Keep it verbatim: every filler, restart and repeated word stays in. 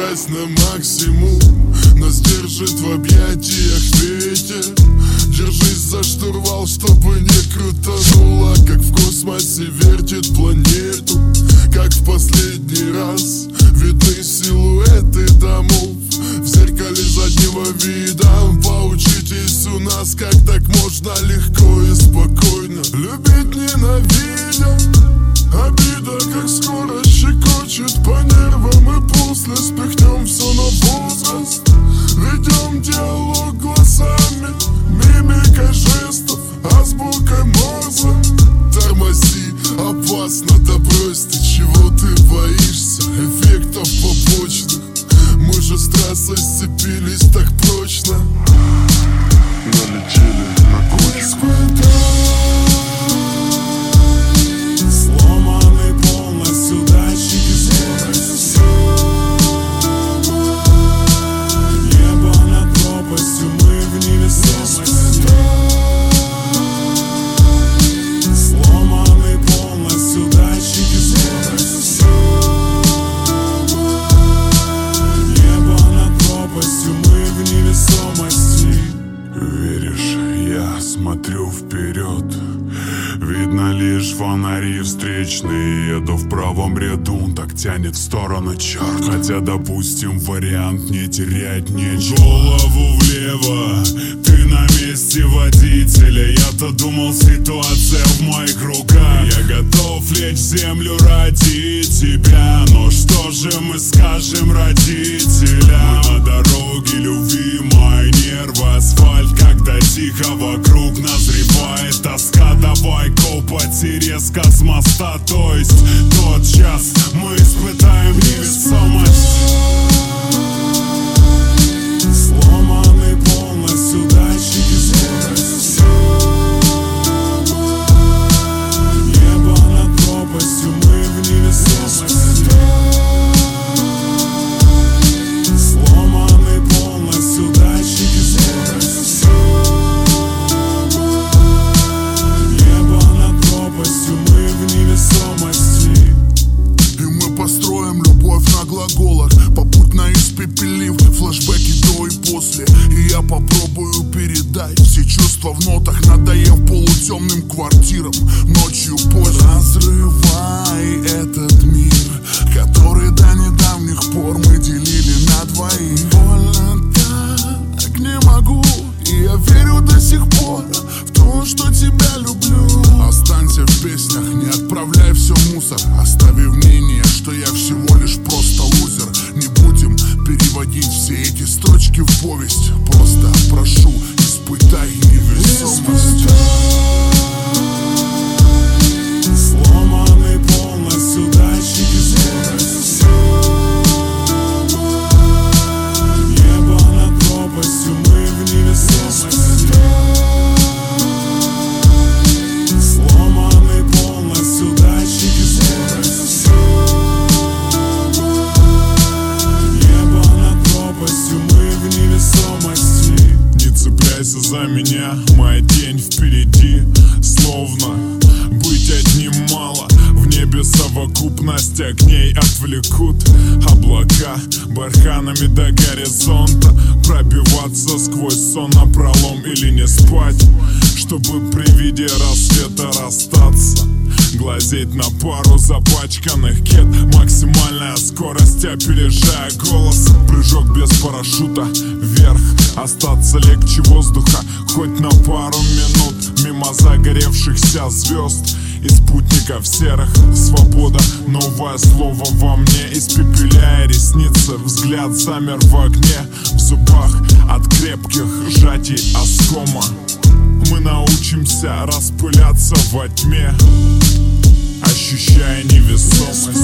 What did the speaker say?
страсть на максимум нас держит в объятиях ветер. Держись за штурвал, чтобы не крутануло, как в космосе вертит планету. Как в последний раз видны силуэты домов в зеркале заднего вида. Поучитесь у нас, как так можно легко и спокойно любить ненавидя. Обида, как скоро щекочет по нервам, и после спихнем все на возраст. Ведем диалог глазами, мимикой жестов, азбукой Морзе. Тормози, опасно, да брось ты, чего ты боишься эффектов побочных. Мы же с трассой сцепились так прочно. Налетели на кочку. Сломанный полностью датчик и скорость. Небо над пропастью, мы в невесомости. Сломанный полностью датчик и скорость. Небо над пропастью, мы в невесомости. Веришь, я смотрю вперед. Видно лишь фонари встречные. Еду в правом ряду, так тянет в сторону черт. Хотя, допустим, вариант не терять нечего. Голову влево, ты на месте водителя. Я-то думал, ситуация в моих руках. Я готов лечь в землю ради тебя. Но что же мы скажем родителям? Мы на дороге любви, мои нервы, асфальт, когда тихо вокруг назревает тоска. Давай копать и резко с моста. То есть тот час мы испытаем невесомость. Сломанный полностью датчик и скорость. Небо над пропастью, мы в невесомости. Сломанный полностью датчик и скорость. Небо над пропастью, мы в невесомости. И мы построим любовь на глаголах, попутно испепелив флешбеки до и после. И я попробую передать все чувства в нотах, надоев полутемным квартирам ночью позже. Разрывай этот мир, который до недавних пор мы делили на двоих. Больно так не могу, и я верю до сих пор в то, что тебя люблю. Останься в песнях, не отправляй все в мусор, оставив мнение, что я всего лишь просто лузер. Не будем переводить все эти строчки в повесть. Просто прошу, испытай невесомость. Сломанный полностью датчик и скорость. Небо над пропастью, мы в невесомости. Сломанный полностью датчик и скорость. Небо над пропастью, мы в невесомости. Не цепляйся за меня, моя тень впереди. Словно быть одним мало. В небе совокупность огней отвлекут облака барханами до горизонта. Пробиваться сквозь сон напролом или не спать, чтобы при виде рассвета расстаться. Глазеть на пару запачканных кед. Максимальная скорость, опережая голос. Прыжок без парашюта вверх. Остаться легче воздуха хоть на пару минут. Мимо загоревшихся звезд и спутников серых. Свобода, новое слово во мне. Испепеляя ресницы, взгляд замер в огне. В зубах от крепких сжатий оскома. Мы научимся распыляться во тьме, ощущая невесомость.